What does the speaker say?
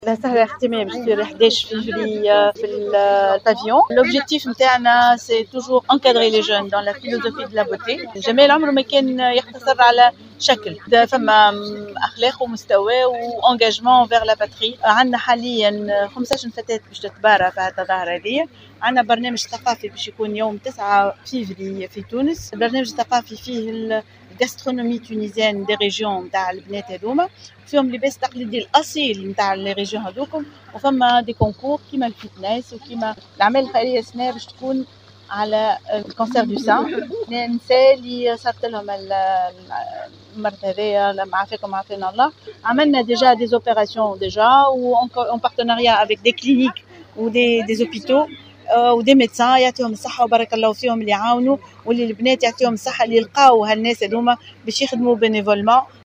لا سهلة اختمام تصير 11 février في البافيون. L'objectif نتاعنا c'est toujours encadrer les jeunes dans la philosophie de la beauté. الجمال عمره ما كان يقتصر على شكل، فما أخلاق ومستوى وانجاجمون vers la patrie. عندنا حاليا 15 فتاة باش تتبارى في هذه الظاهرة هذه. عندنا برنامج ثقافي باش يكون يوم 9 فيفري في تونس. البرنامج الثقافي فيه الجاسترونومي تونيزيان دي ريجيون نتاع البنات هذوما، فيهم اللباس التقليدي الاصيل نتاع لي ريجيون هذوكم، وفما دي كونكور كيما الفيتنس وكيما الاعمال الخيريه السنه باش تكون على الكونسير دو سان. النساء اللي صارت لهم المرض هذايا لما عافاكم عافانا الله، عملنا ديجا دي اوبيراسيون ديجا اون بارتناريا افيك دي كلينيك ودي زوبيتو ودي ميدسان يعطيهم الصحه وبارك الله فيهم اللي يعاونوا، واللي البنات يعطيهم الصحه اللي يلقاو هالناس هذوما باش يخدموا بينيفولمون.